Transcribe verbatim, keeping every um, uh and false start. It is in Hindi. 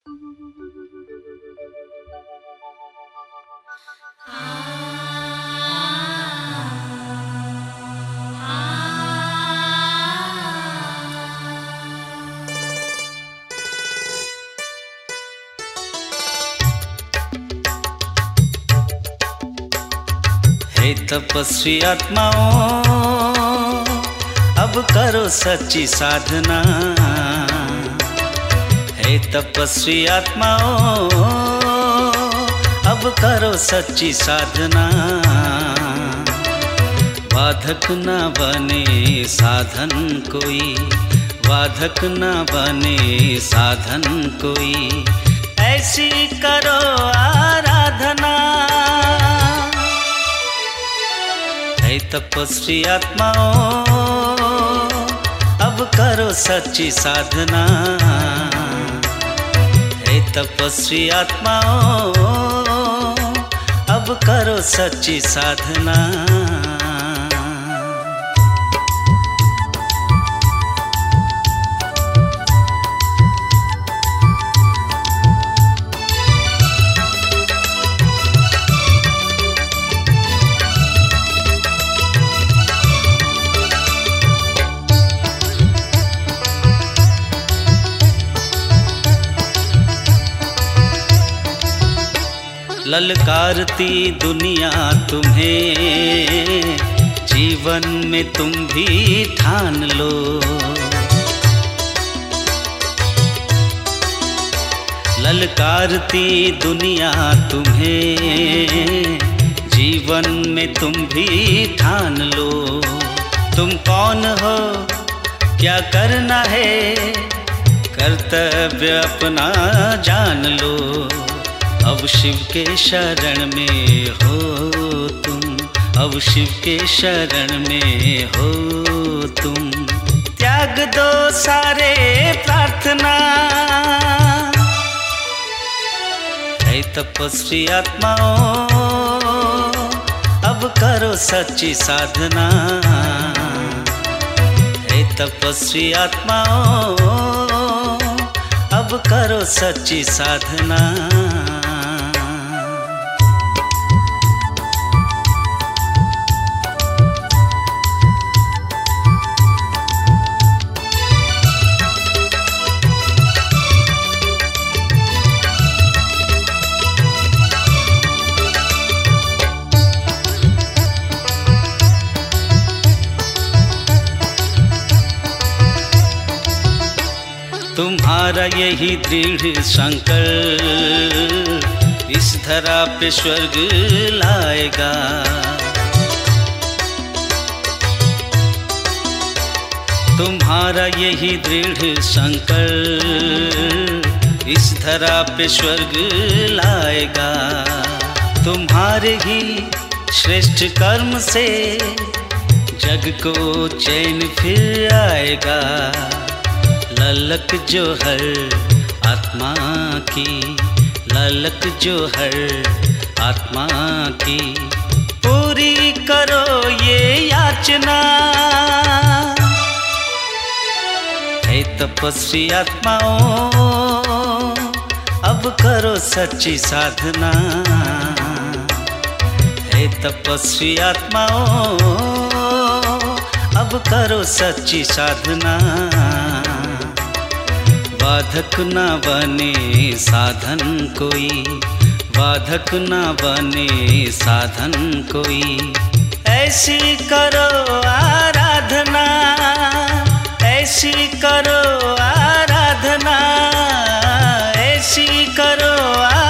हे तपस्वी आत्माओं, अब करो सच्ची साधना। हे तपस्वी आत्माओं, अब करो सच्ची साधना। बाधक न बने साधन कोई, बाधक न बने साधन कोई, ऐसी करो आराधना। हे तपस्वी आत्माओं, अब करो सच्ची साधना। हे तपस्वी आत्माओं, अब करो सच्ची साधना। ललकारती दुनिया तुम्हें, जीवन में तुम भी ठान लो। ललकारती दुनिया तुम्हें, जीवन में तुम भी ठान लो। तुम कौन हो, क्या करना है, कर्तव्य अपना जान लो। अब शिव के शरण में हो तुम, अब शिव के शरण में हो तुम। त्याग दो सारे प्रार्थना। हे तपस्वी आत्माओं, अब करो सच्ची साधना। हे तपस्वी आत्माओं, अब करो सच्ची साधना। तुम्हारा यही दृढ़ संकल्प इस धरा पे स्वर्ग लाएगा। तुम्हारा यही दृढ़ संकल्प इस धरा पे स्वर्ग लाएगा। तुम्हारे ही श्रेष्ठ कर्म से जग को चैन फिर आएगा। ललक जो हर आत्मा की, ललक जो हर आत्मा की, पूरी करो ये याचना। हे तपस्वी आत्माओं, अब करो सच्ची साधना। हे तपस्वी आत्माओं, अब करो सच्ची साधना। बाधक न बने साधन कोई, बाधक न बने साधन कोई, ऐसी करो आराधना। ऐसी करो आराधना, ऐसी करो आराधना।